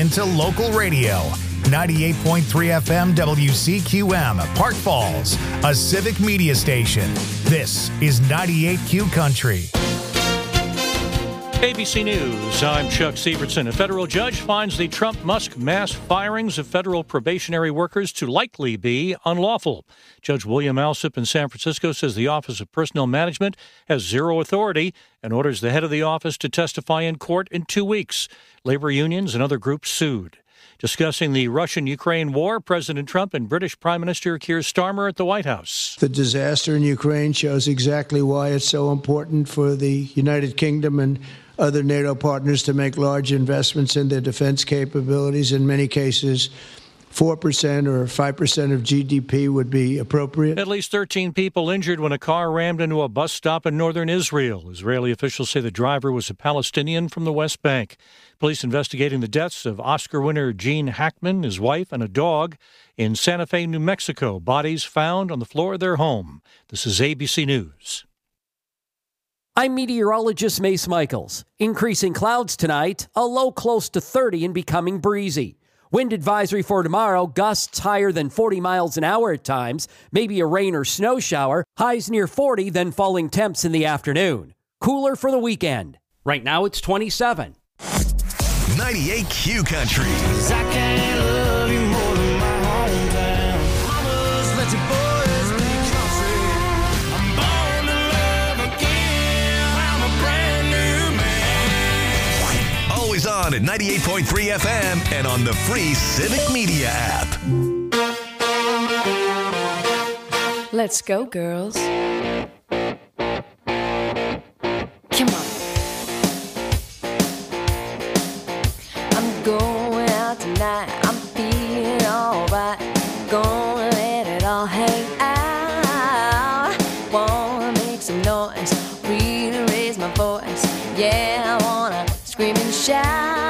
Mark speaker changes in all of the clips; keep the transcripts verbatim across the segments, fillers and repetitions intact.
Speaker 1: into local radio. ninety-eight point three F M W C Q M, Park Falls, a civic media station. This is ninety-eight Q Country.
Speaker 2: A B C News, I'm Chuck Sievertson. A federal judge finds the Trump-Musk mass firings of federal probationary workers to likely be unlawful. Judge William Alsup in San Francisco says the Office of Personnel Management has zero authority and orders the head of the office to testify in court in two weeks. Labor unions and other groups sued. Discussing the Russian-Ukraine war, President Trump and British Prime Minister Keir Starmer at the White House.
Speaker 3: The disaster in Ukraine shows exactly why it's so important for the United Kingdom and other NATO partners to make large investments in their defense capabilities. In many cases, four percent or five percent of G D P would be appropriate.
Speaker 2: At least thirteen people injured when a car rammed into a bus stop in northern Israel. Israeli officials say the driver was a Palestinian from the West Bank. Police investigating the deaths of Oscar winner Gene Hackman, his wife, and a dog in Santa Fe, New Mexico. Bodies found on the floor of their home. This is A B C News.
Speaker 4: I'm meteorologist Mace Michaels. Increasing clouds tonight, a low close to thirty and becoming breezy. Wind advisory for tomorrow, gusts higher than forty miles an hour at times, maybe a rain or snow shower, highs near forty, then falling temps in the afternoon. Cooler for the weekend. Right now it's twenty-seven.
Speaker 1: ninety-eight Q Country.
Speaker 5: I can't love you more than my hometown. Mamas, let your boys be country. I'm born to love again. I'm a brand new man.
Speaker 1: Always on at ninety-eight point three F M and on the free Civic Media app.
Speaker 6: Let's go, girls. Come on. I'm going out tonight. I'm feeling alright. Gonna let it all hang out. Wanna make some noise, really raise my voice. Yeah, I wanna scream and shout.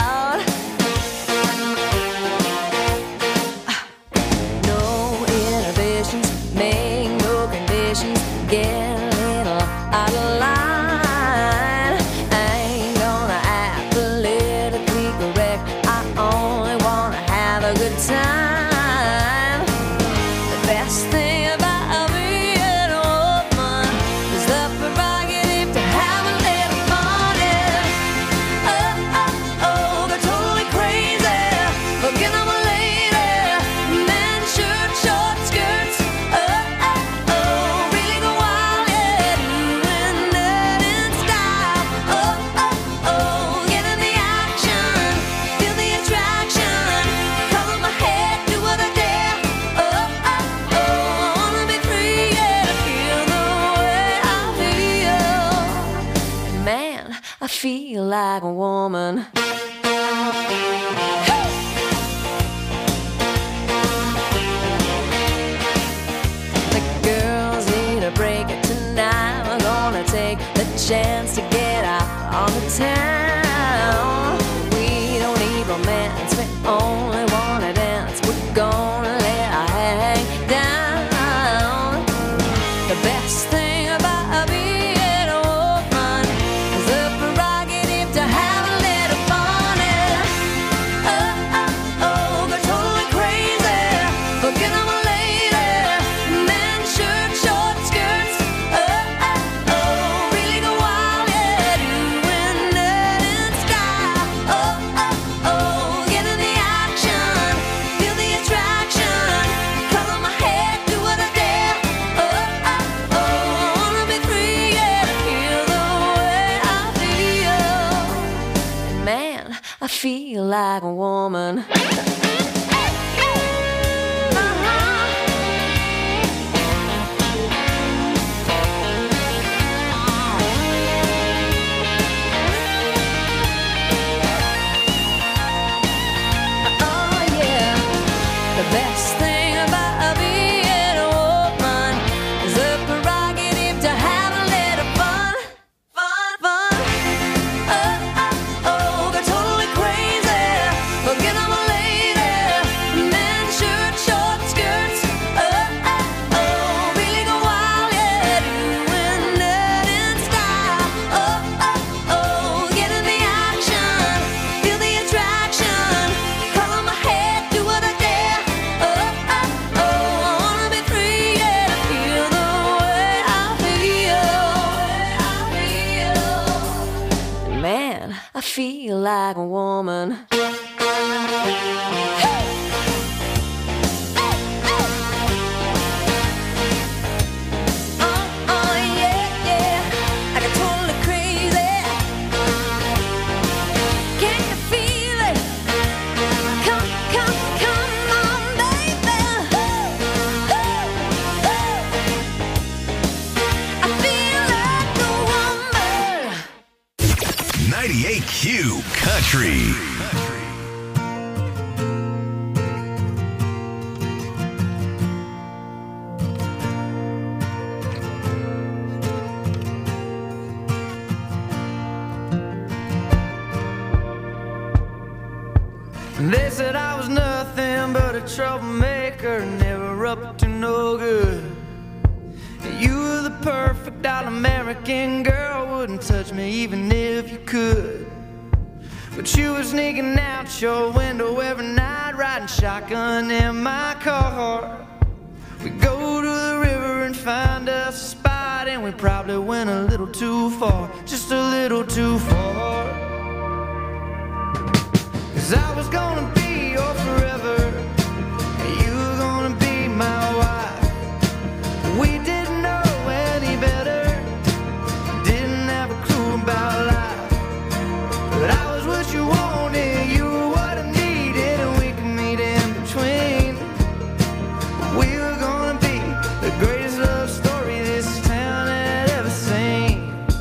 Speaker 6: No inhibitions, make no conditions. Get a little out of line. I ain't gonna act politically correct. I only wanna have a good time. The best thing about being a woman is the prerogative to have a little fun. Yeah. Oh, oh, oh, they're totally crazy. Forget I'm a lady. Men, shirt, short skirts. Oh, oh, oh, really go wild, yeah. Doing that in style. Oh, oh, oh, get in the action. Feel the attraction. Cover my head, do what I dare. Oh, oh, oh, I wanna be free, yeah. Feel the way I feel. Man, I feel like a woman. The girls need a break tonight. We're gonna take the chance to get out on the town. We don't need romance, we only wanna dance. We're gonna let our hair hang down. The best thing about being a woman is the prerogative to have a little fun. Yeah. Oh, oh, oh, they're totally crazy. Forget I'm a lady. Men, shirt, short skirts. Oh, oh, oh, really go wild, yeah. Doing that in style. Oh, oh, oh, get in the action. Feel the attraction. Color my head, do what I dare. Oh, oh, oh, I wanna be free, yeah. Feel the way I feel. Man, I feel like a woman. Oh yeah, the best thing about being a woman is the prerogative to have a little fun, fun, fun. Oh, oh, oh, they're totally crazy. Forget I'm a lady. I feel like a woman.
Speaker 7: ninety-eight Q Country.
Speaker 5: They said I was nothing but a troublemaker, never up to no good. You were the perfect all-American girl, wouldn't touch me even if you could. But you were sneaking out your window every night, riding shotgun in my car. We go to the river and find us a spot, and we probably went a little too far, just a little too far. 'Cause I was gonna be your forever, and you were gonna be my wife. We didn't know any better, didn't have a clue about life. But I was what you wanted, you were what I needed, and we could meet in between. We were gonna be the greatest love story this town had ever seen.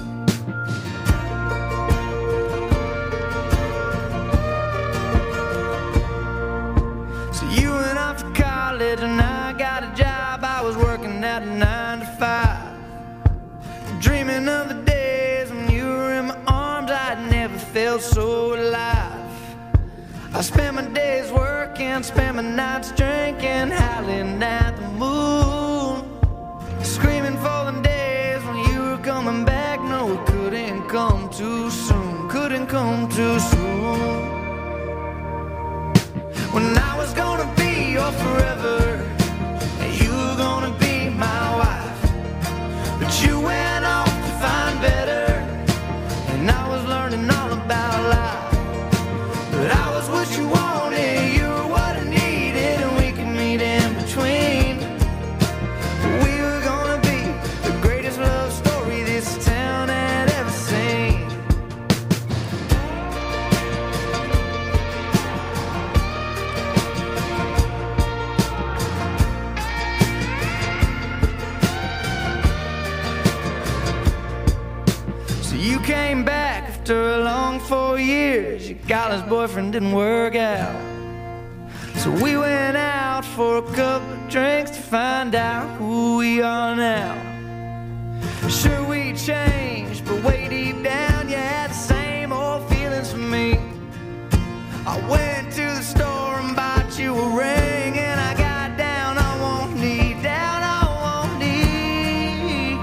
Speaker 5: So you went off to college and I got a job. I was working at a nine to five, dreaming of the days when you were in my arms. I'd never felt so alive. I spent my days working, spent my nights drinking, howling at the moon, screaming for the days when you were coming back. No, it couldn't come too soon, couldn't come too soon. When I was gonna be your forever, and you were gonna be my wife. But you went off to find better, and I was learning all about life. But I was what you wanted, you were what I needed, and we could meet in between. We were gonna be the greatest love story this town had ever seen. You came back after a long four years. Your college boyfriend didn't work out, so we went out for a couple of drinks to find out who we are now. Sure, we changed, but way deep down you had the same old feelings for me. I went to the store and bought you a ring, and I got down on one knee, down on one knee.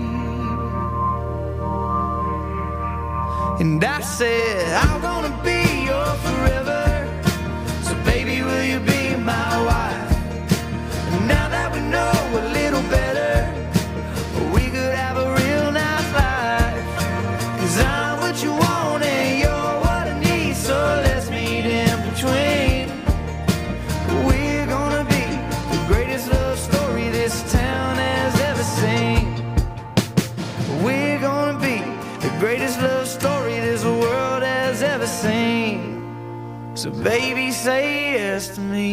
Speaker 5: And I said, I'm gonna be your forever, so baby, will you be my wife? And now that we know a little better, we could have a real nice life. 'Cause I'm what you want and you're what I need, so let's meet in between. We're gonna be the greatest love story this town has ever seen. We're gonna be the greatest love story this world has ever seen. So baby, say yes to me.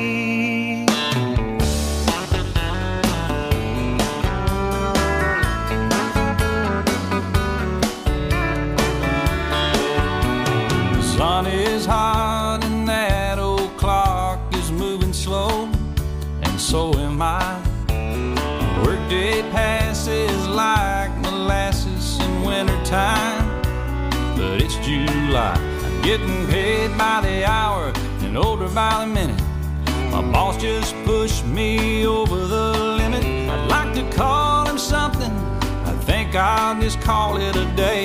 Speaker 8: The sun is hot and that old clock is moving slow, and so am I. Workday passes like molasses in wintertime, but it's July. I'm getting paid by the hour and older by the minute. My boss just pushed me over the limit. I'd like to call him something, I think I'll just call it a day.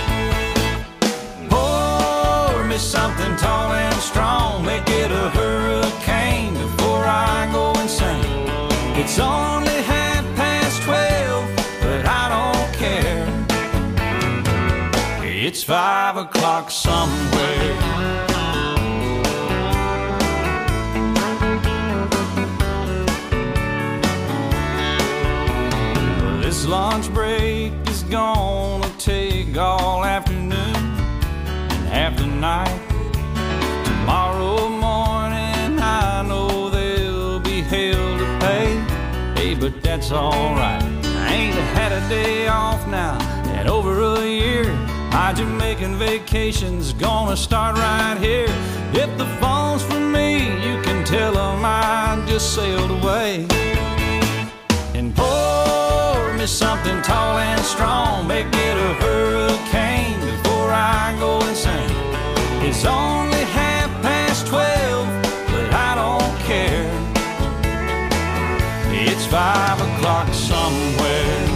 Speaker 8: Pour me something tall and strong, make it a hurricane before I go insane. It's only half past twelve, but I don't care. It's five o'clock somewhere. This lunch break is gonna take all afternoon and half the night. Tomorrow morning I know there'll be hell to pay. Hey, but that's alright. I ain't had a day off now in over a year. My Jamaican vacation's gonna start right here. If the phone's for me, you can tell them I just sailed away. And pour me something tall and strong, make it a hurricane before I go insane. It's only half past twelve, but I don't care. It's five o'clock somewhere.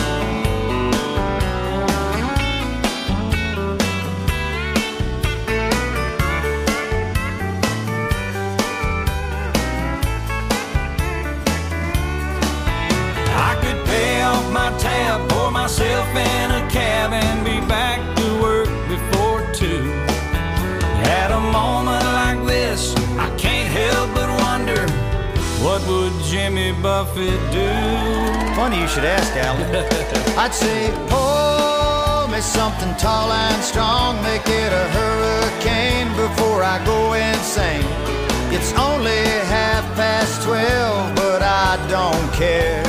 Speaker 8: My tab, pour myself in a cab and be back to work before two. At a moment like this, I can't help but wonder, what would Jimmy Buffett do?
Speaker 9: Funny you should ask, Alan. I'd say, pour me something tall and strong, make it a hurricane before I go insane. It's only half past twelve, but I don't care.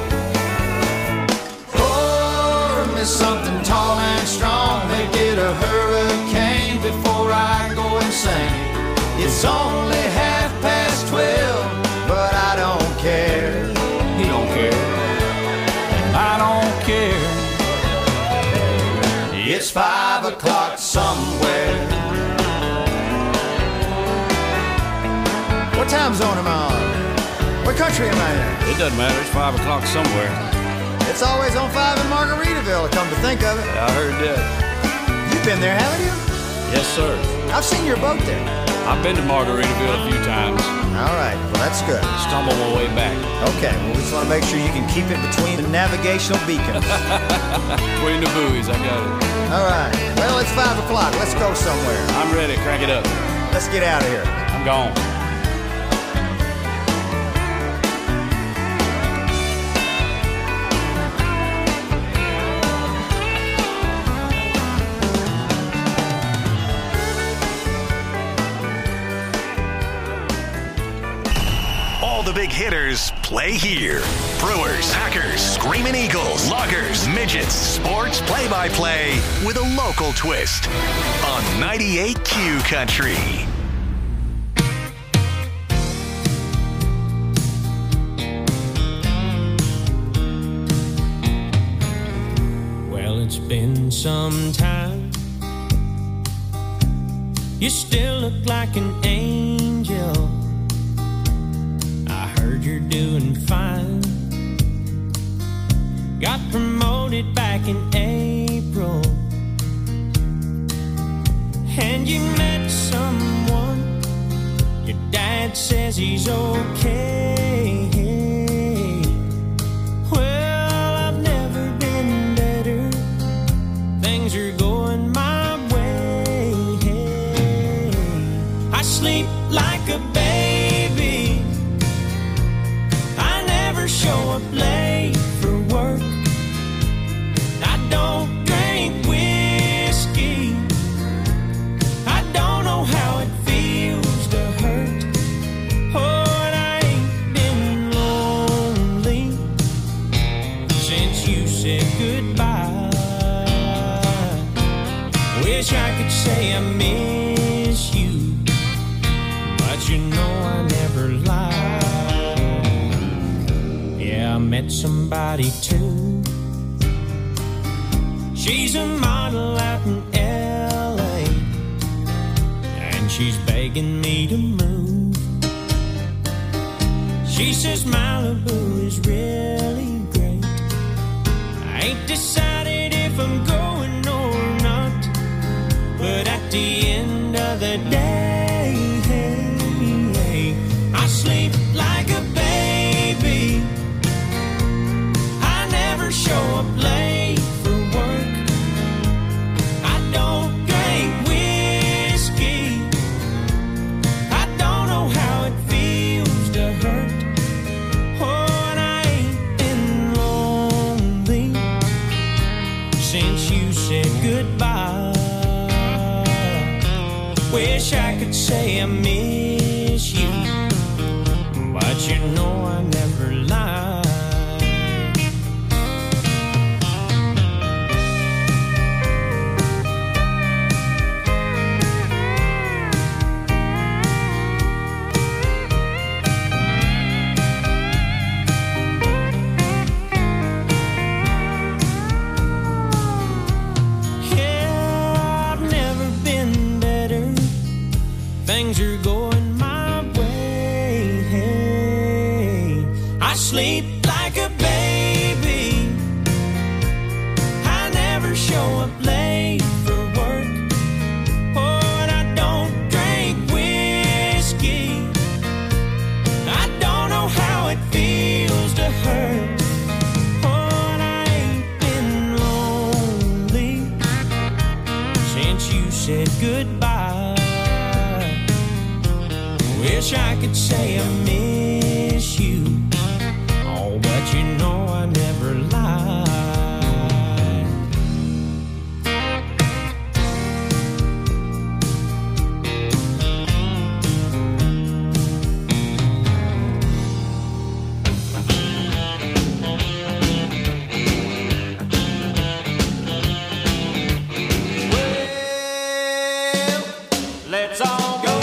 Speaker 9: Something tall and strong, make it a hurricane before I go insane. It's only half past twelve, but I don't care.
Speaker 8: He don't care, and I don't care.
Speaker 9: It's five o'clock somewhere. What time zone am I on? What country am I in?
Speaker 8: It doesn't matter, it's five o'clock somewhere.
Speaker 9: It's always on five in Margaritaville, come to think of it.
Speaker 8: I heard that.
Speaker 9: You've been there, haven't you?
Speaker 8: Yes, sir.
Speaker 9: I've seen your boat there.
Speaker 8: I've been to Margaritaville a few times.
Speaker 9: All right, well, that's good.
Speaker 8: Stumble my way back.
Speaker 9: Okay, well, we just want to make sure you can keep it between the navigational beacons.
Speaker 8: Between the buoys, I got it.
Speaker 9: All right, well, it's five o'clock. Let's go somewhere.
Speaker 8: I'm ready. Crank it up.
Speaker 9: Let's get out of here.
Speaker 8: I'm gone.
Speaker 7: The big hitters play here. Brewers, Packers, Screaming Eagles, Loggers, Midgets, sports play-by-play with a local twist on ninety-eight Q Country.
Speaker 5: Well, it's been some time. You still look like an angel. You're doing fine. Got promoted back in April, and you met someone. Your dad says he's okay. Well, I've never been better. Things are going my way. I sleep like a baby. Show up late for work. I don't drink whiskey. I don't know how it feels to hurt. Oh, and I ain't been lonely since you said goodbye. Wish I could say I miss you, but you know I never lie. I met somebody too. She's a model out in L A, and she's begging me to move. She says Malibu is really great. I ain't decided if I'm going or not, but at the end of the day, hey, hey, I sleep like a baby. Show up late for work. I don't wish I could say I miss you, but you know I never lie. Things are going my way. Hey, I sleep like a baby. I never show up late for work. Oh, and I don't drink whiskey. I don't know how it feels to hurt. Oh, and I ain't been lonely since you said goodbye. Wish I could say I miss you, oh, but you know I never lie. Well, let's all go.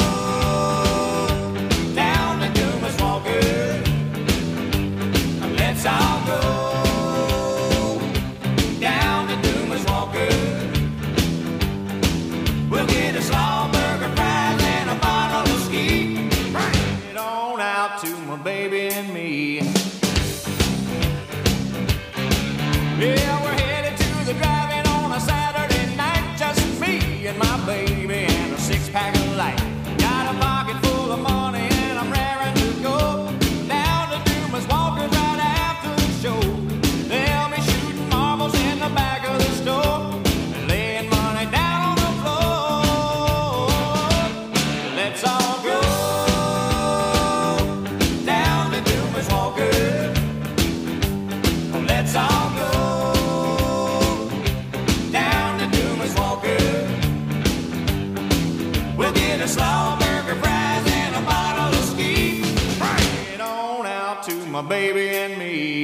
Speaker 5: My baby and me.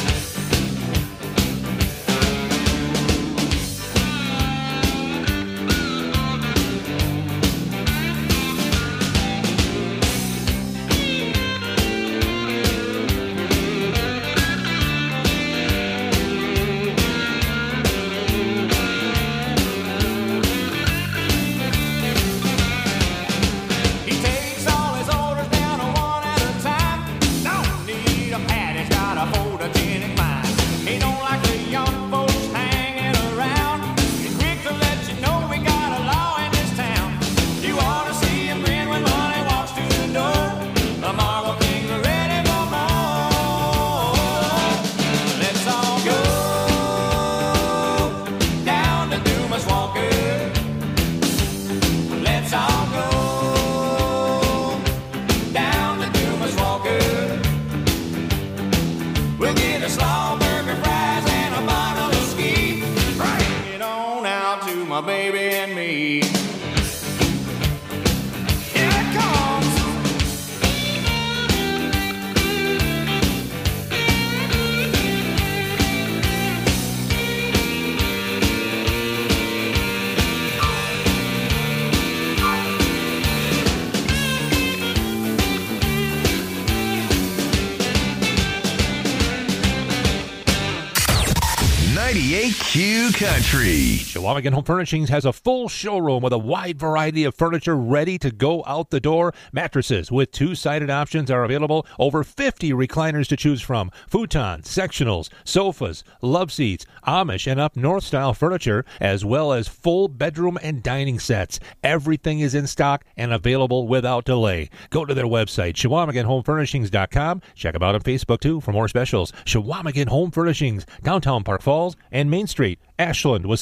Speaker 5: My baby and me. Here it comes.
Speaker 7: ninety-eight Q Country.
Speaker 10: Chequamegon Home Furnishings has a full showroom with a wide variety of furniture ready to go out the door. Mattresses with two-sided options are available. Over fifty recliners to choose from. Futons, sectionals, sofas, love seats, Amish and up north style furniture, as well as full bedroom and dining sets. Everything is in stock and available without delay. Go to their website, Chequamegon Home Furnishings dot com. Check them out on Facebook too for more specials. Chequamegon Home Furnishings, downtown Park Falls and Main Street, Ashland, Wisconsin.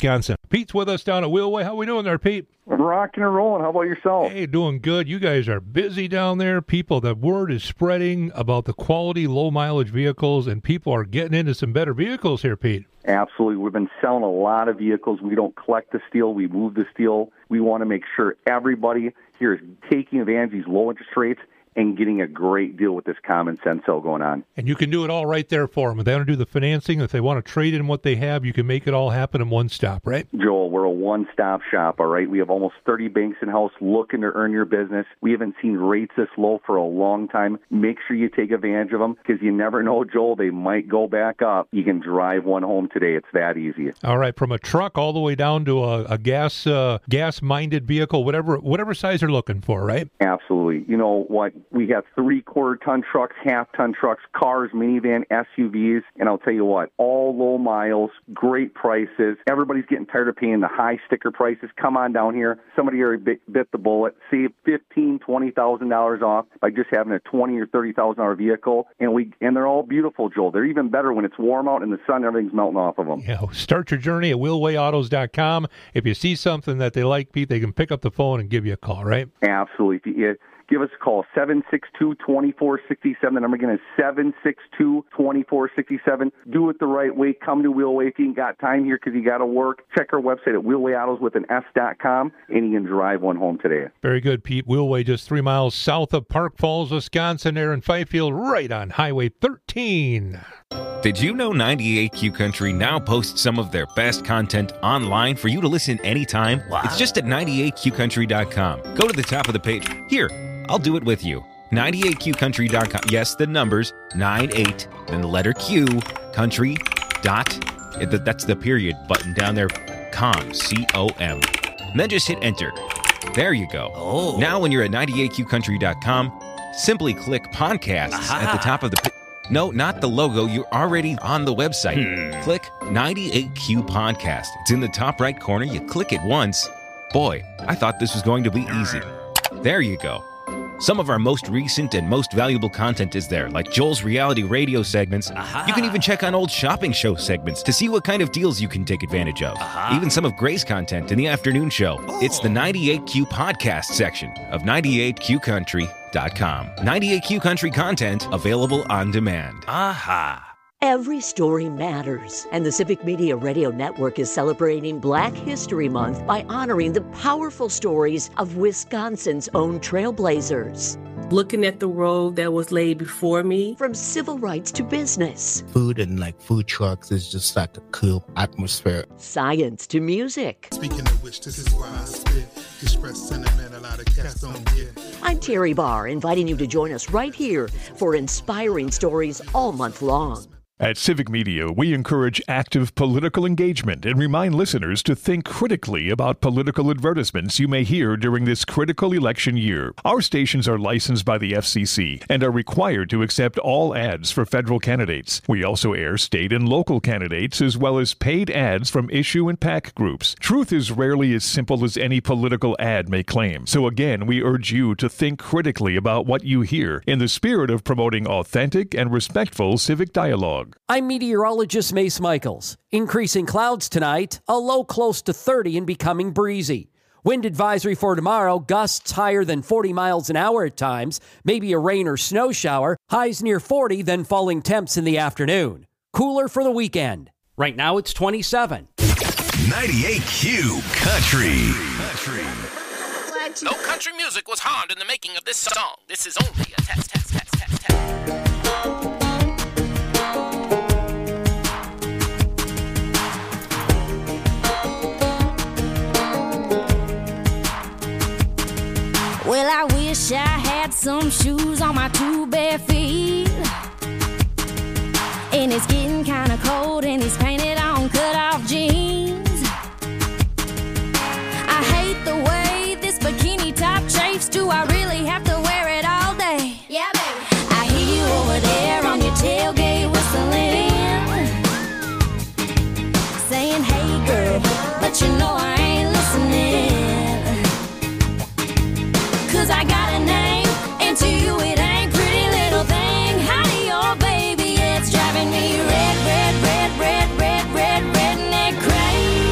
Speaker 10: Pete's with us down at Wheelway. How we doing there, Pete?
Speaker 11: Rocking and rolling. How about yourself?
Speaker 10: Hey, doing good. You guys are busy down there. People, the word is spreading about the quality, low-mileage vehicles, and people are getting into some better vehicles here, Pete.
Speaker 11: Absolutely. We've been selling a lot of vehicles. We don't collect the steel. We move the steel. We want to make sure everybody here is taking advantage of these low interest rates and getting a great deal with this common sense sale going on.
Speaker 10: And you can do it all right there for them. If they want to do the financing, if they want to trade in what they have, you can make it all happen in one stop, right?
Speaker 11: Joel, we're a one-stop shop, all right? We have almost thirty banks in-house looking to earn your business. We haven't seen rates this low for a long time. Make sure you take advantage of them because you never know, Joel, they might go back up. You can drive one home today. It's that easy.
Speaker 10: All right, from a truck all the way down to a, a gas, uh, gas-minded vehicle, whatever, whatever size you're looking for, right?
Speaker 11: Absolutely. You know what? We have three-quarter ton trucks, half-ton trucks, cars, minivan, S U Vs, and I'll tell you what, all low miles, great prices. Everybody's getting tired of paying the high sticker prices. Come on down here. Somebody already bit, bit the bullet. Save fifteen thousand dollars, twenty thousand dollars off by just having a twenty thousand dollars or thirty thousand dollars vehicle, and we and they're all beautiful, Joel. They're even better when it's warm out in the sun. Everything's melting off of them.
Speaker 10: Yeah, start your journey at wheelway autos dot com. If you see something that they like, Pete, they can pick up the phone and give you a call, right?
Speaker 11: Absolutely. If you, give us a call, seven six two, two four six seven. The number again is seven six two, two four six seven. Do it the right way. Come to Wheelway. If you ain't got time here because you got to work, check our website at wheelway autos with an S dot com, and you can drive one home today.
Speaker 10: Very good, Pete. Wheelway, just three miles south of Park Falls, Wisconsin, there in Fifield, right on Highway thirteen.
Speaker 12: Did you know ninety-eight Q Country now posts some of their best content online for you to listen anytime? Wow. It's just at ninety-eight q country dot com. Go to the top of the page. Here, I'll do it with you. ninety-eight q country dot com. Yes, the numbers, ninety-eight, then the letter Q, country, dot, that's the period button down there, com, C O M. And then just hit enter. There you go. Oh. Now when you're at ninety-eight q country dot com, simply click podcasts Aha. at the top of the page. No, not the logo. You're already on the website. Hmm. Click ninety-eight Q Podcast. It's in the top right corner. You click it once. Boy, I thought this was going to be easy. There you go. Some of our most recent and most valuable content is there, like Joel's reality radio segments. Aha. You can even check on old shopping show segments to see what kind of deals you can take advantage of. Aha. Even some of Gray's content in the afternoon show. Oh. It's the ninety-eight Q Podcast section of ninety-eight q country dot com. ninety-eight Q Country content available on demand.
Speaker 13: Aha. Every story matters, and the Civic Media Radio Network is celebrating Black History Month by honoring the powerful stories of Wisconsin's own trailblazers.
Speaker 14: Looking at the road that was laid before me.
Speaker 13: From civil rights to business.
Speaker 15: Food and like food trucks is just like a cool atmosphere.
Speaker 13: Science to music.
Speaker 16: Speaking of which, this is why I spit. Express sentiment a lot of cats don't get.
Speaker 13: I'm Terry Barr, inviting you to join us right here for inspiring stories all month long.
Speaker 17: At Civic Media, we encourage active political engagement and remind listeners to think critically about political advertisements you may hear during this critical election year. Our stations are licensed by the F C C and are required to accept all ads for federal candidates. We also air state and local candidates as well as paid ads from issue and PAC groups. Truth is rarely as simple as any political ad may claim. So again, we urge you to think critically about what you hear in the spirit of promoting authentic and respectful civic dialogue.
Speaker 4: I'm meteorologist Mace Michaels. Increasing clouds tonight, a low close to thirty and becoming breezy. Wind advisory for tomorrow, gusts higher than forty miles an hour at times, maybe a rain or snow shower, highs near forty, then falling temps in the afternoon. Cooler for the weekend. Right now it's twenty-seven.
Speaker 7: ninety-eight Q Country. Country.
Speaker 18: No country music was harmed in the making of this song. This is only a test, test, test, test, test.
Speaker 19: Well, I wish I had some shoes on my two bare feet. And it's getting kind of cold in these painted on cut-off jeans. I hate the way this bikini top chafes. Do I really have to wear it all day? Yeah, baby. I hear you over there on your tailgate whistling, saying, hey, girl, but you know I ain't listening. Cause I got a name, and to you it ain't pretty little thing. Honey, oh baby, it's driving me red, red, red, red, red, red, redneck crazy.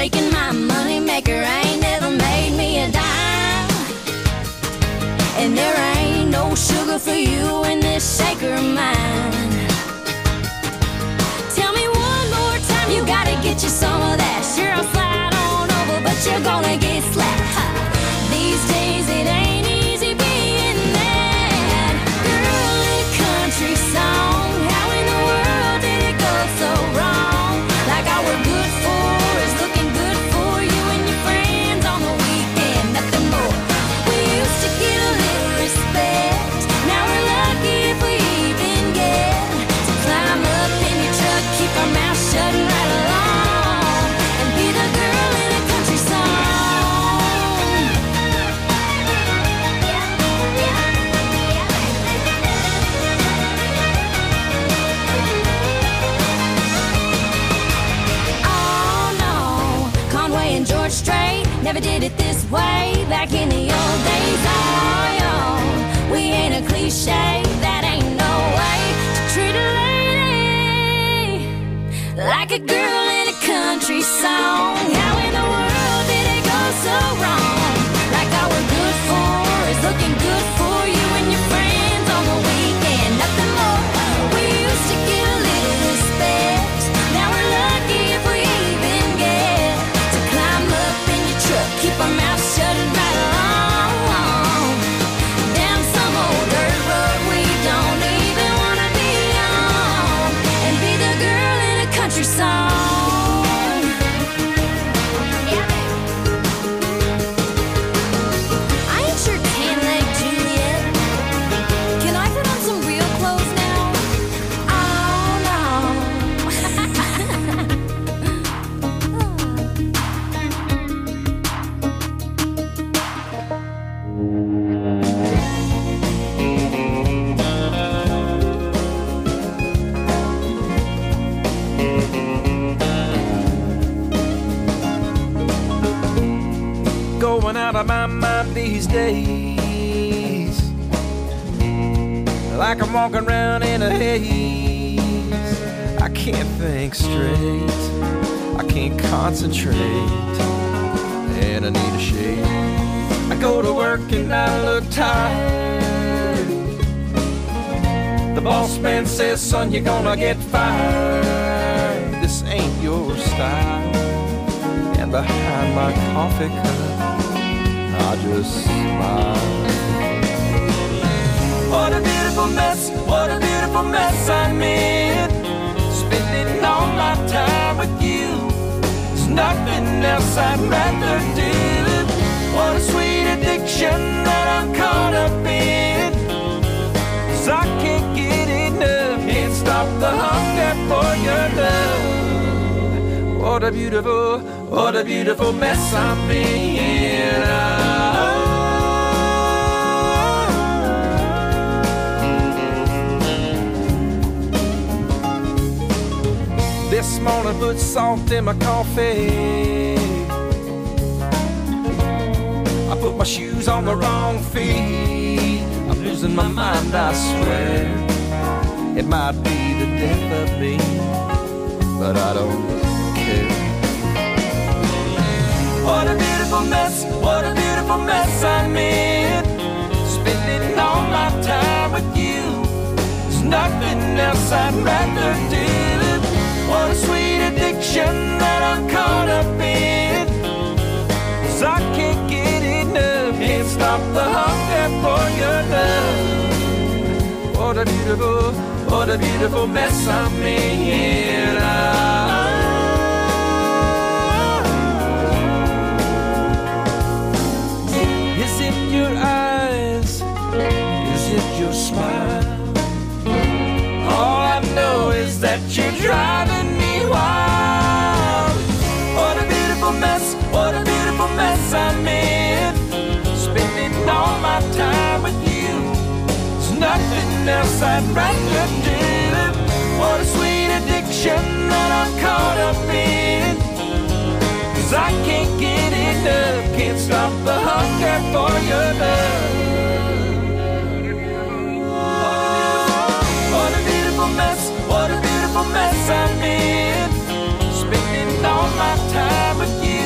Speaker 19: shaking, my money maker ain't never made me a dime. And there ain't no sugar for you in this shaker of mine. Tell me one more time, you gotta get you some of that. Sure, I'll slide on over, but you're gonna get slapped. Ha. These days it ain't easy being that girl in a country song. How in the world did it go so wrong? Like all we're good for is looking good for you and your friends on the weekend, nothing more. We used to get a little respect. Now we're lucky if we even get to climb up in your truck, keep our mouth shut and ride along, and be the girl in a country song. Oh no, Conway and George Strait never did it this way back in the old days. Oh, yo, we ain't a cliche, that ain't no way to treat a lady like a girl in a country song. How in the world did it go so wrong? Like all we're good for is looking good for you and your friends on the weekend, nothing more. We used to get a little respect. Now we're lucky if we even get to climb up in your truck, keep our mouth shut and ride along down some old dirt road we don't even wanna be on, and be the girl in a country song. I ain't sure tan leg Juliet. Can I put on some real clothes now? Oh no.
Speaker 8: Going out of my mind these days, like I'm walking around in a haze. I can't think straight, I can't concentrate, and I need a shave. I go to work and I look tired. The boss man says, son, you're gonna get fired. This ain't your style. And behind my coffee cup, I just smile. What a beautiful mess, what a beautiful mess I'm in. Spending all my time with you, there's nothing else I'd rather do. What a sweet addiction that I'm caught up in, 'cause I can't get enough, can't stop the hunger for your love. What a beautiful, what a beautiful mess I'm in. This morning put salt in my coffee. I put my shoes on the wrong feet. I'm losing my mind, I swear. It might be the death of me, but I don't care. What a beautiful mess, what a beautiful mess I'm in. Spending all my time with you, there's nothing else I'd rather do. What a sweet addiction that I'm caught up in, 'cause I can't get enough, can't stop the hunger for your love. What a beautiful, what a beautiful mess I'm in. Is it your eyes? Is it your smile? All I know is that you're driving me wild. What a beautiful mess, what a beautiful mess I'm in. Spending all my time with you, there's nothing else I'd rather do. What a sweet addiction that I'm caught up in, 'cause I can't get enough, can't stop the hunger for your love. What a beautiful mess, what a beautiful mess I'm in. Spending all my time with you,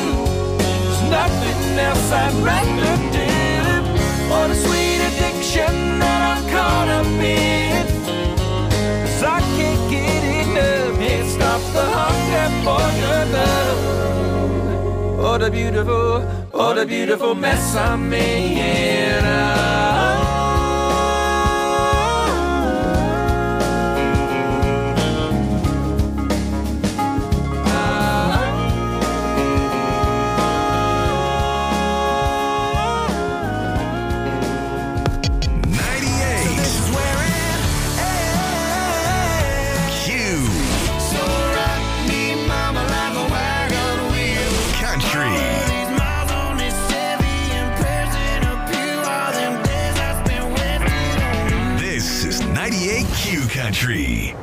Speaker 5: nothing else I'd rather do. What a sweet addiction that I'm caught up in. 'Cause I can't get enough, can't stop the hunger for your love. What a beautiful, what a beautiful mess I'm in. Oh.
Speaker 7: Country.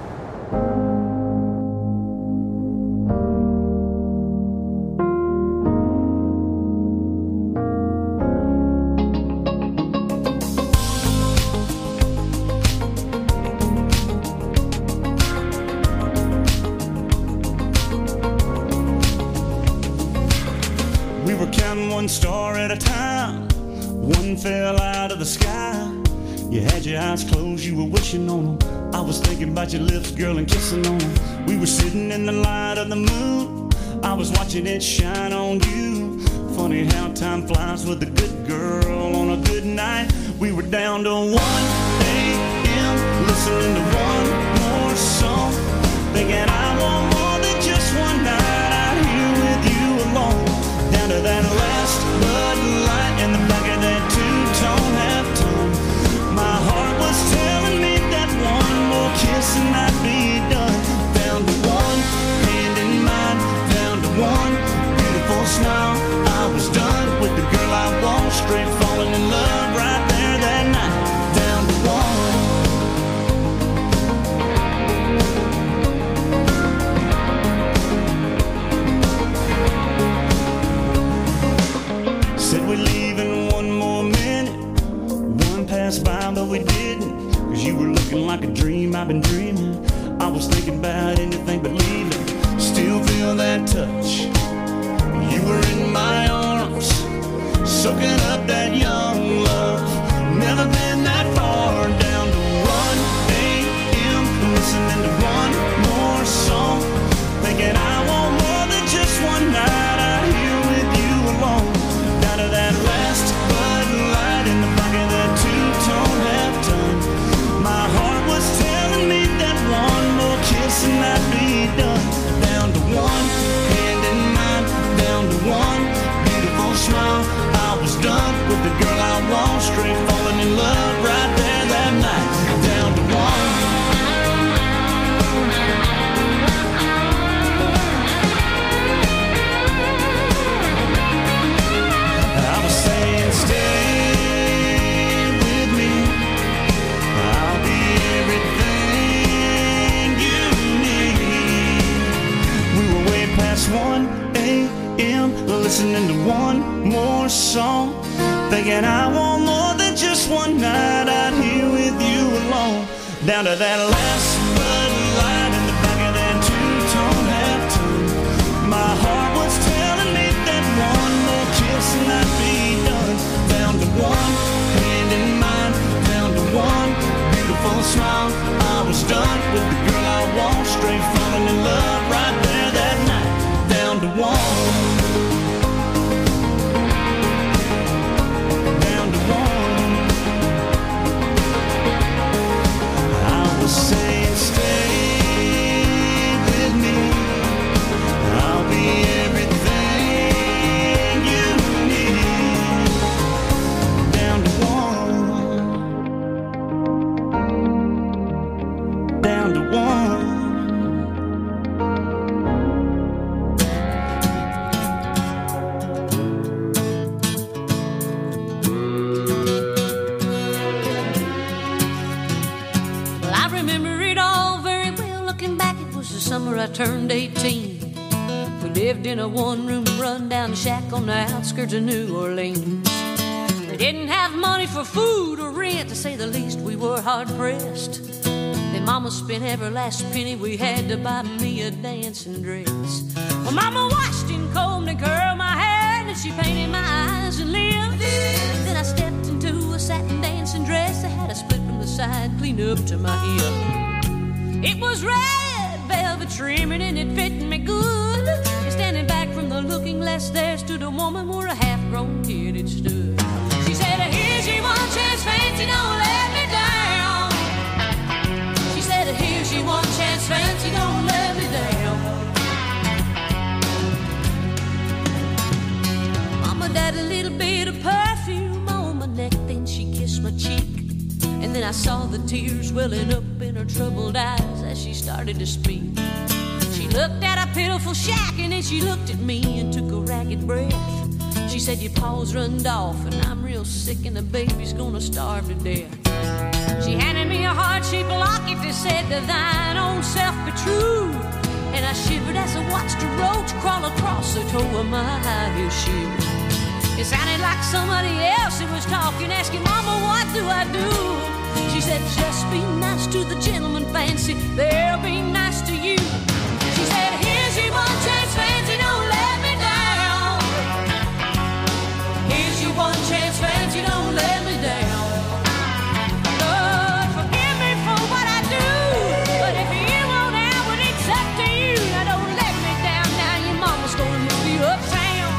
Speaker 20: We were counting one star at a time. One fell out of the sky. You had your eyes closed, you were wishing on them. I was thinking about your lips, girl, and kissing on them. We were sitting in the light of the moon. I was watching it shine on you. Funny how time flies with a good girl on a good night. We were down to one a.m. listening to one more song, thinking I want more than just one night out here with you alone. Down to that last Bud Light in the back of that two-tone half-tone. My heart was telling me that one more kiss and I'd be done. Down to one, hand in mind, down to one beautiful smile. I was done with the girl I want, straight falling in love right there that night. Down to one. Said we're leaving one more minute. One passed by, but we didn't. Cause you were looking like a dream I've been dreaming. I was thinking about anything but leaving. Still feel that touch. You were in my arms, soaking up that young love. Never been that far. Down to one a.m. listening to one more song, thinking I want more than just one night out here with you alone. Down to that last Bud Light in the back of that two-tone half-ton. My heart was telling me that one more kiss and I'd be done. Down to one, hand in mind, down to one beautiful smile. I was done with the girl I want, straight falling in love right there that night. Down to one. I was saying stay with me, I'll be everything you need. We were way past one a.m. listening to one more song, thinking I want more than just one night out here with you alone. Down to that last Bud Light in the back of that two-tone half-tone. My heart was telling me that one more kiss and I'd be done. Down to one, hand in mind, down to one beautiful smile. I was done with the girl I want, straight falling in love right there that night. Down to one. Down to one. I was saying stay with me, I'll be everything you need. Down to one. Down to one.
Speaker 21: Well, I remember it all very well. Looking back, it was the summer I turned eighteen. We lived in a one-room run-down shack on the outskirts of New Orleans. We didn't have money for food or rent, to say the least. We were hard-pressed. Then Mama spent every last penny we had to buy me a dancing dress. Well, Mama washed and combed and curled my hair, and she painted up to my hip. It was red velvet trimming and it fit me good. And standing back from the looking glass there stood a woman where a half-grown kid had stood. She said, here's your one chance, fancy, don't let me down. She said, here's your one chance, fancy, don't let me down. Mama died a little bit of perfume on my neck, then she kissed my cheek. And then I saw the tears welling up in her troubled eyes as she started to speak. She looked at a pitiful shack and then she looked at me and took a ragged breath. She said, your paws runned off and I'm real sick and the baby's gonna starve to death. She handed me a heart-shaped locket that said, to thine own self be true. And I shivered as I watched a roach crawl across the toe of my high heel shoe. It sounded like somebody else who was talking, asking, Mama, what do I do? She said, just be nice to the gentleman, fancy, they'll be nice to you. She said, here's your one chance, fancy, don't let me down. Here's your one chance, fancy, don't let me down. Lord, forgive me for what I do, but if you won't have it, it's up to you. Now don't let me down, now your mama's gonna move you uptown.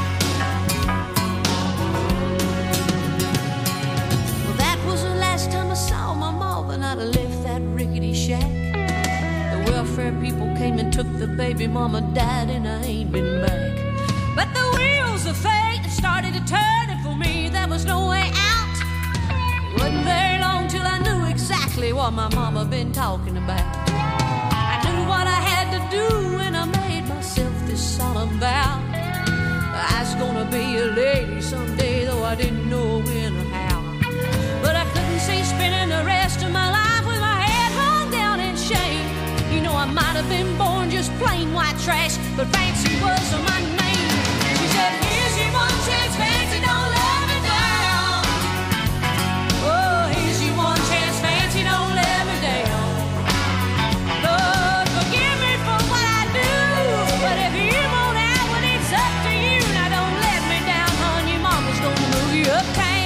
Speaker 21: Time I saw my mom and I'd left that rickety shack. The welfare people came and took the baby, mama died and I ain't been back. But the wheels of fate started to turn and for me there was no way out. It wasn't very long till I knew exactly what my mama been talking about. I knew what I had to do and I made myself this solemn vow. I was gonna be a lady someday, though I didn't know when or how. But I couldn't see spending the rest of my life with my head hung down in shame. You know, I might have been born just plain white trash, but fancy wasn't my name. She said, here's your one chance, fancy, don't let me down. Oh, here's your one chance, fancy, don't let me down. Lord, forgive me for what I do, but if you won't have it, it's up to you. Now don't let me down, hon, your mama's gonna move you uptown.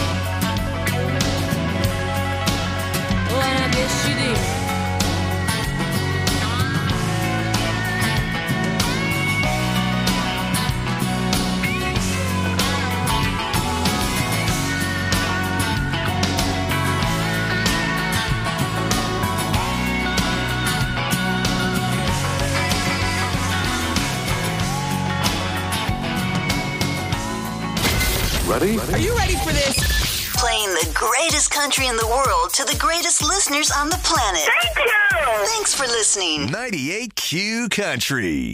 Speaker 21: I guess she did.
Speaker 3: Ready?
Speaker 22: Are you ready for this?
Speaker 3: Playing the greatest country in the world to the greatest listeners on the planet. Thank you! Thanks for listening.
Speaker 7: ninety-eight Q Country.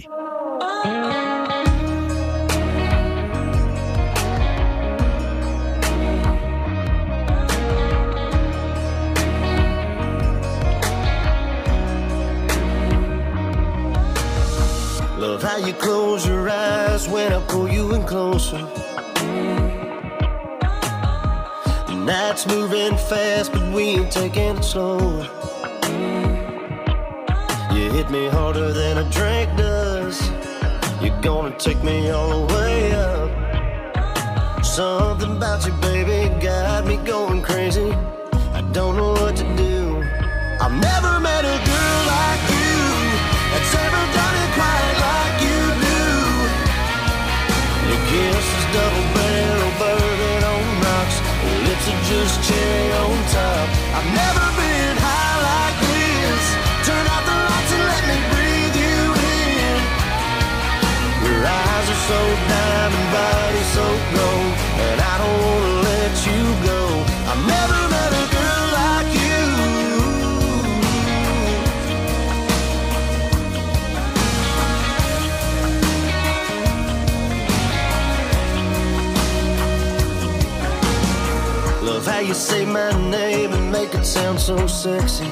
Speaker 9: Love how you close your eyes when I pull you in closer. Night's moving fast, but we ain't taking it slow. You hit me harder than a drink does. You're gonna take me all the way up. Something about you, baby, got me going crazy. I don't know what to do. I've never met a girl like you that's ever done it quite like you do. Your kiss is double barrel bourbon on rocks. Lips are just cherry on top. I've never been high like this. Turn out the lights and let me breathe you in. Your eyes are so diamond, body so gold, and I don't wanna let you go. I've never met a girl like you. Love how you say my name and make it sound so sexy.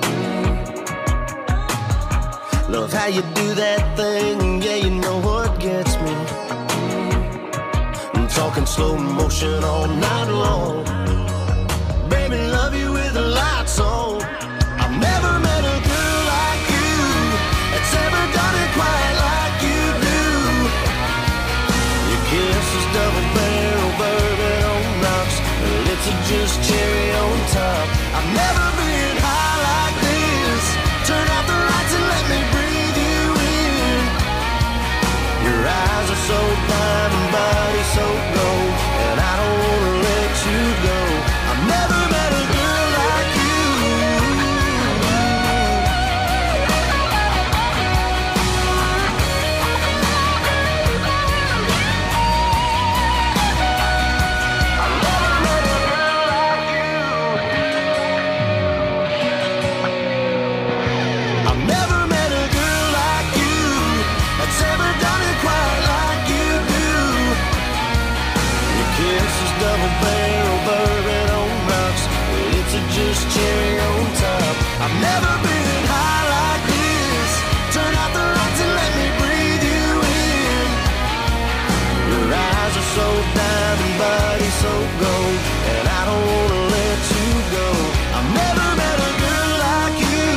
Speaker 9: Love how you do that thing, yeah, you know what gets me. I'm talking slow motion all night long. Baby, love you with the lights on. I've never met a girl like you that's ever done it quite like you do. Your kiss is double barrel bourbon on rocks. Lips are just cherry on top. I've never been high diamond, but he's so gold, and I don't wanna let you go. I've never met a girl like you. I've never met a girl like you that's ever done it quite like you do. Your kiss is double barrel bourbon on rocks, but it's a just cherry on top. I've never been high like this. Turn out the lights and let me breathe you in. Your eyes are so diamond, body so gold, and I don't wanna let you go. I've never met a girl like you.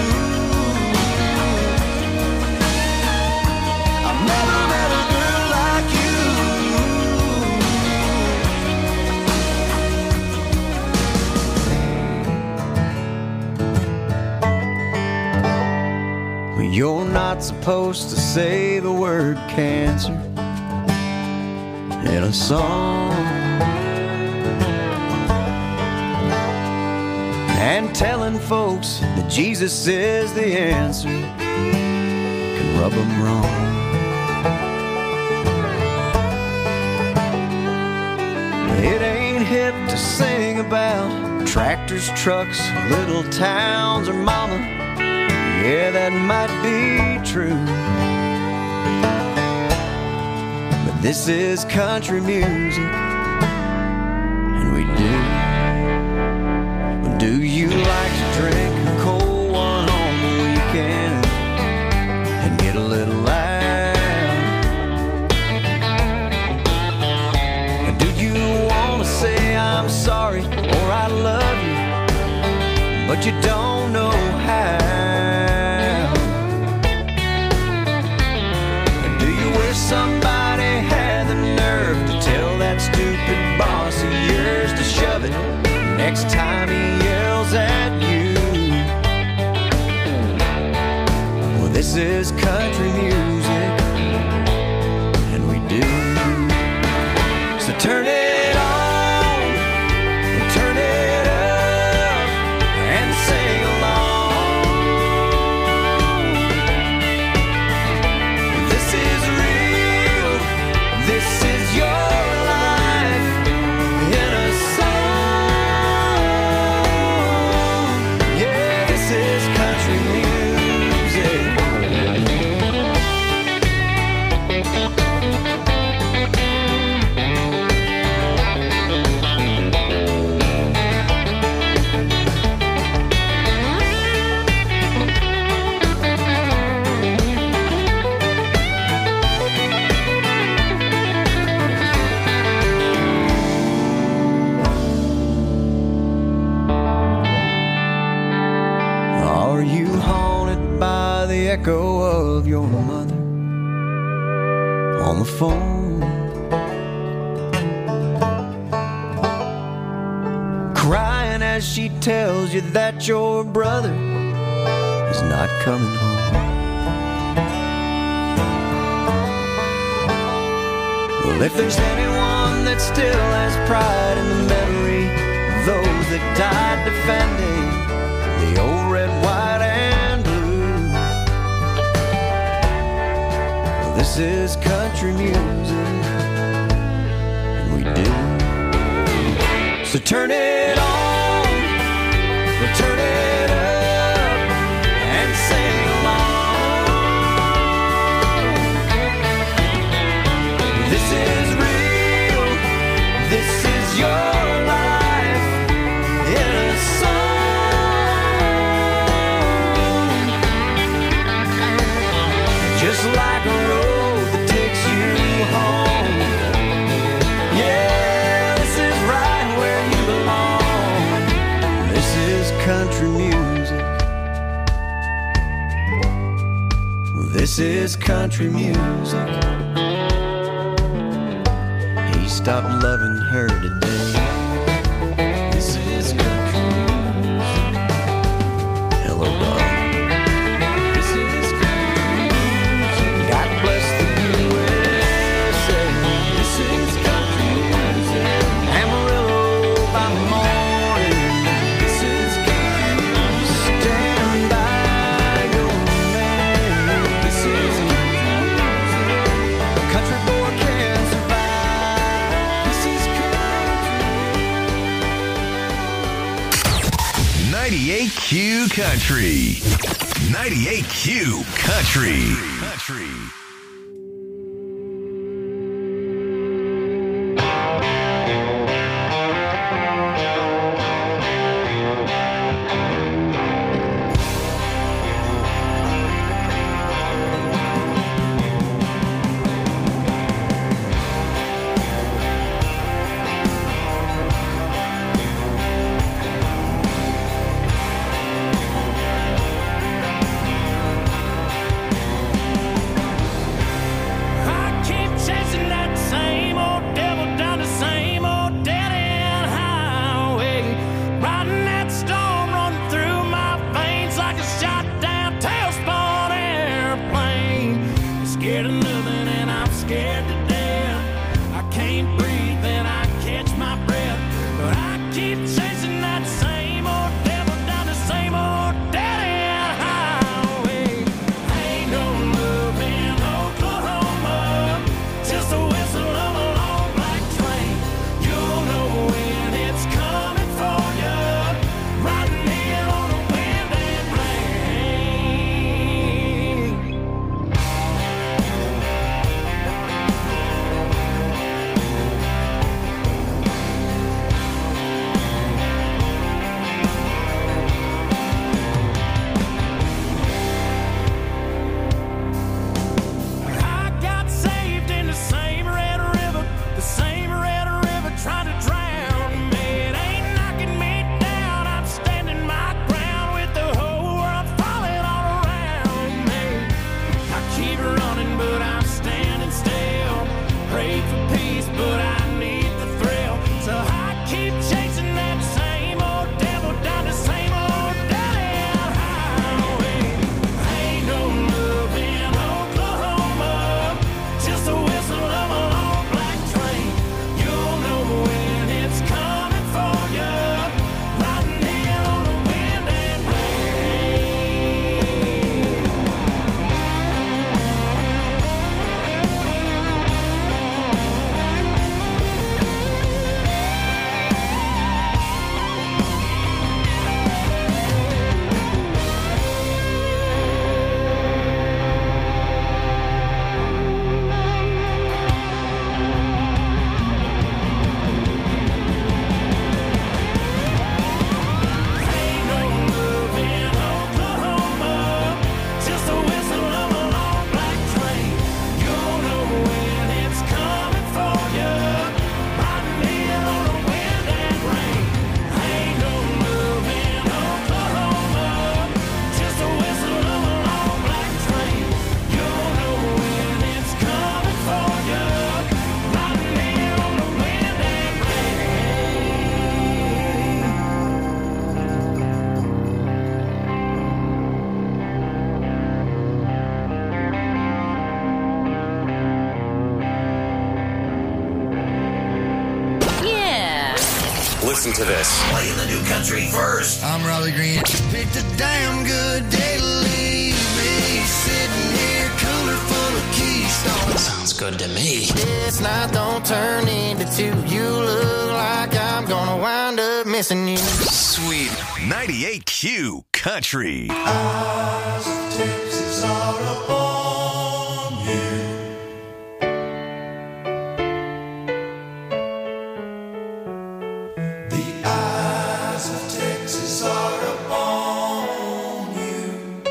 Speaker 9: I've never met a girl like you. Well, you're not supposed to say the word cancer in a song, and telling folks that Jesus is the answer can rub them wrong. It ain't hip to sing about tractors, trucks, little towns, or mama. Yeah, that might be true, but this is country music, and we do. Do you like to drink a cold one on the weekend and get a little loud? Do you want to say I'm sorry or I love you, but you don't know how? Do you wish somebody had the nerve to tell that stupid boss of yours to shove it next time he yells at you? Well, this is country music, and we do. So turn it on, turn it up, and sing along. This is real, this is your life in a song. Yeah, this is country music. Are you haunted by the echo of your mother on the phone, crying as she tells you that your brother is not coming home? Well, if there's anyone that still has pride in the memory of those that died defending the old red, white, and blue, well, this is country music, and we do. So turn it on, we'll turn it up, and sing along. This is real, this is your life in a song. Just like a road that takes you home. Yeah, this is right where you belong. This is country music. This is country music. He stopped loving her today. This is country music. Hello, darling. This is country music. God bless the U S A.
Speaker 7: Q Country. ninety-eight Q Country. Country.
Speaker 2: Listen to this.
Speaker 22: Playing the new country first.
Speaker 5: I'm Raleigh Green. Picked a damn good day to leave me sitting here, cooler full of Keystone.
Speaker 22: Sounds good to me.
Speaker 5: This night don't turn into two. You look like I'm gonna wind up missing you.
Speaker 7: Sweet. ninety-eight Q Country.
Speaker 5: Eyes of Texas are upon you. The eyes of Texas are upon you.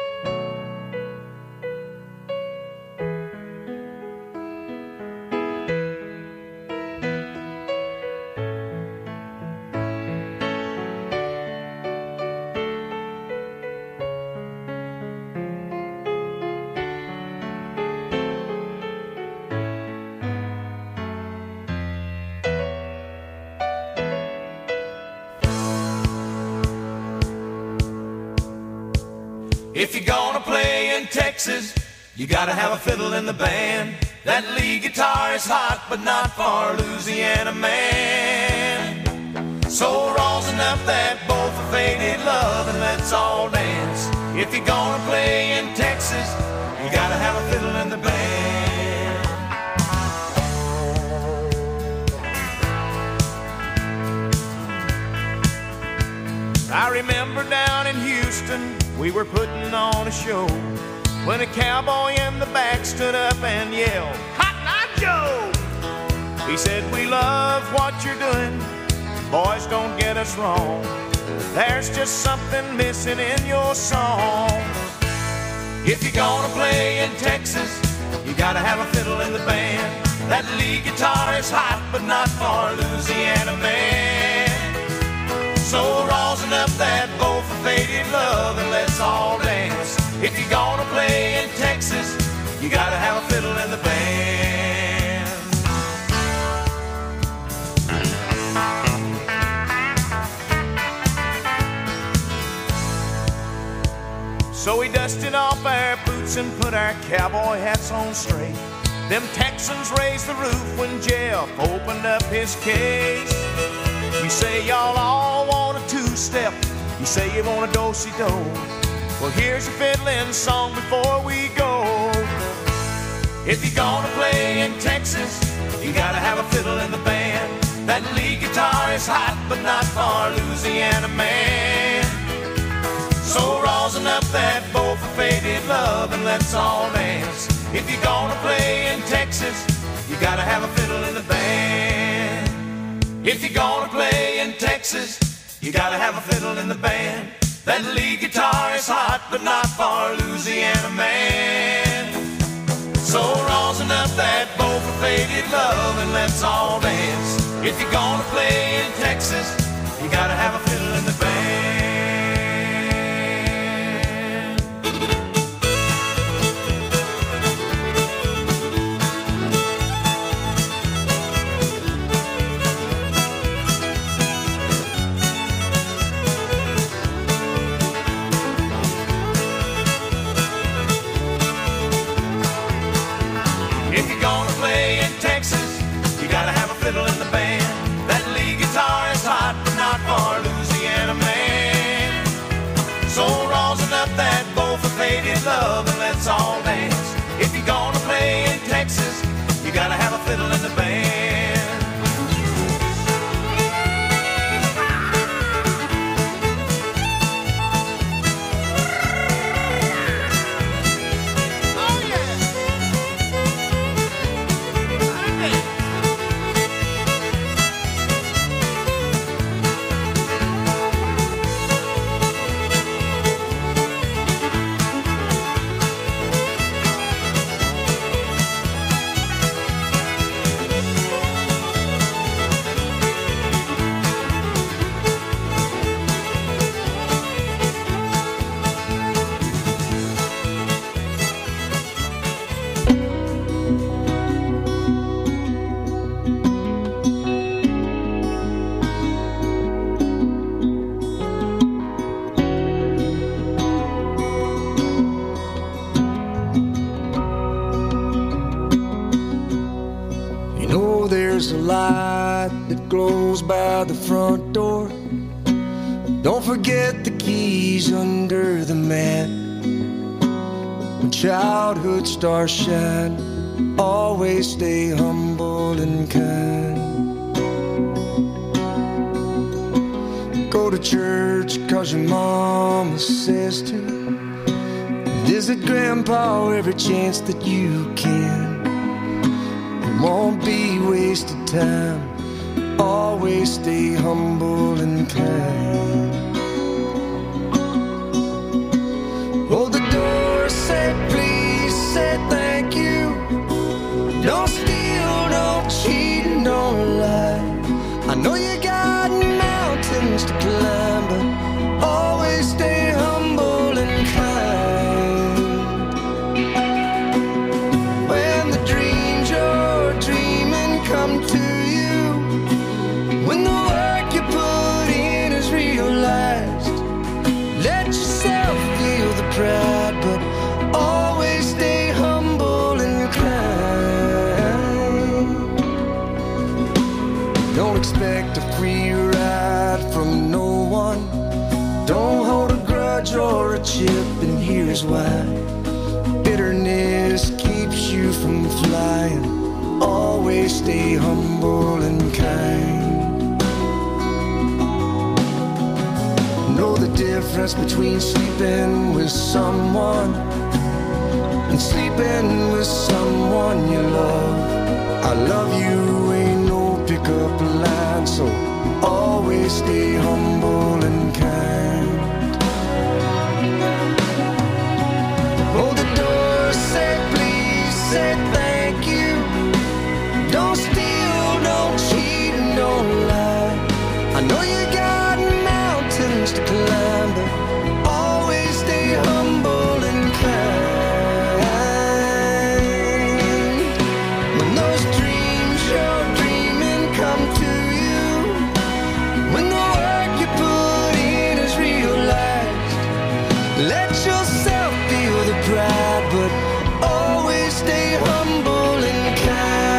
Speaker 22: If you're gonna play in Texas, you gotta have a fiddle in the band. That lead guitar is hot, but not for Louisiana man. So rosin up that bowl for faded love and let's all dance. If you're gonna play in Texas, you gotta have a fiddle in the band. I remember down in Houston, we were putting on a show when a cowboy in the back stood up and yelled, "Cotton Eye Joe!" He said, "We love what you're doing. Boys, don't get us wrong. There's just something missing in your song. If you're gonna play in Texas, you gotta have a fiddle in the band. That lead guitar is hot, but not for Louisiana man. So rosin up that bow for faded love and let's all dance. If you're gonna play in Texas, you gotta have a fiddle in the band." So we dusted off our boots and put our cowboy hats on straight. Them Texans raised the roof when Jeff opened up his case. You say y'all all want a two-step. You say you want a do-si-do. Well, here's a fiddling song before we go. If you're gonna play in Texas, you gotta have a fiddle in the band. That lead guitar is hot, but not for Louisiana man. So rosin up that bow for faded love and let's all dance. If you're gonna play in Texas, you gotta have a fiddle in the band. If you're gonna play in Texas, you gotta have a fiddle in the band. That lead guitar is hot, but not for Louisiana man. So rosin up that bow for faded love and let's all dance. If you're gonna play in Texas, you gotta have a fiddle in the band. If you're gonna play in Texas, you gotta have a fiddle in the band. That lead guitar is hot, but not for Louisiana man. So rosin up that bow for faded love and let's all dance. If you're gonna play in Texas, you gotta have a fiddle in the band.
Speaker 5: There's a light that glows by the front door. Don't forget the keys under the mat. When childhood stars shine, always stay humble and kind. Go to church cause your mama says to. Visit grandpa every chance that you can. Won't be wasted time. Always stay humble and kind. Hold the door, say please, say thank you. Don't steal, don't cheat, and don't lie. I know you got mountains to climb, but always stay humble and kind. When the dreams you're dreaming come to you, when the work you put in is realized, let yourself feel the pride, but always stay humble and kind. Don't expect a free ride from no one. Don't hold a grudge or a chip, and here's why. Bitterness keeps you from flying. Always stay humble and kind. No difference between sleeping with someone and sleeping with someone you love. I love you ain't no pickup line, so always stay humble and kind. Hold the door, say please, say thank you. Don't steal, don't cheat, and don't lie. I know you got mountains to climb, but always stay humble and kind. When those dreams you're dreaming come to you, when the work you put in is realized, let yourself feel the pride, but always stay humble and kind.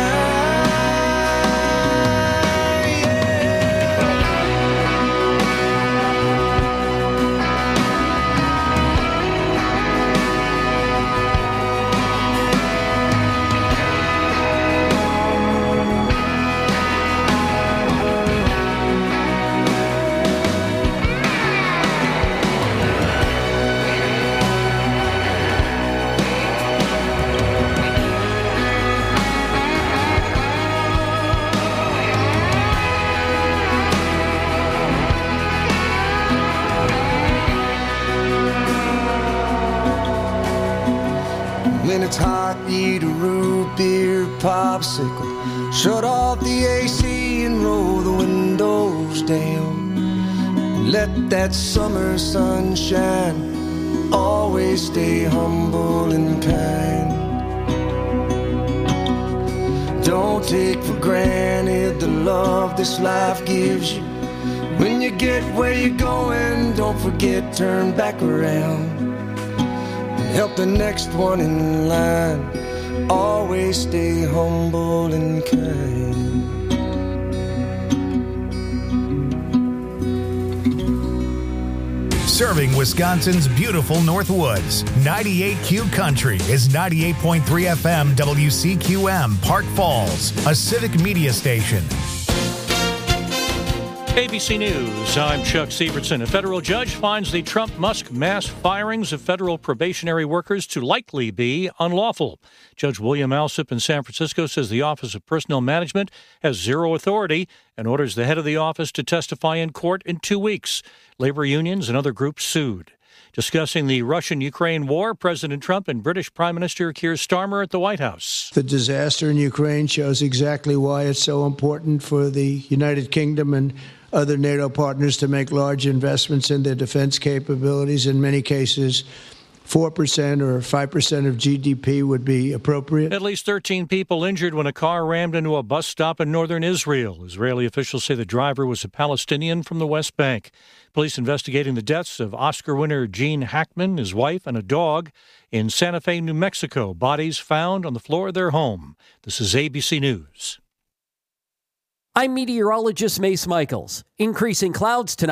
Speaker 5: When it's hot, eat a root beer popsicle. Shut off the A C and roll the windows down. Let that summer sun shine. Always stay humble and kind. Don't take for granted the love this life gives you. When you get where you're going, don't forget, turn back around. Help the next one in line. Always stay humble and kind.
Speaker 1: Serving Wisconsin's beautiful Northwoods. ninety-eight Q Country is ninety-eight point three F M W C Q M, Park Falls, a civic media station.
Speaker 6: A B C News, I'm Chuck Severson. A federal judge finds the Trump-Musk mass firings of federal probationary workers to likely be unlawful. Judge William Alsup in San Francisco says the Office of Personnel Management has zero authority and orders the head of the office to testify in court in two weeks. Labor unions and other groups sued. Discussing the Russian-Ukraine war, President Trump and British Prime Minister Keir Starmer at the White House.
Speaker 23: The disaster in Ukraine shows exactly why it's so important for the United Kingdom and other NATO partners to make large investments in their defense capabilities. In many cases, four percent or five percent of G D P would be appropriate.
Speaker 6: At least thirteen people injured when a car rammed into a bus stop in northern Israel. Israeli officials say the driver was a Palestinian from the West Bank. Police investigating the deaths of Oscar winner Gene Hackman, his wife, and a dog in Santa Fe, New Mexico. Bodies found on the floor of their home. This is A B C News.
Speaker 4: I'm meteorologist Mace Michaels. Increasing clouds tonight.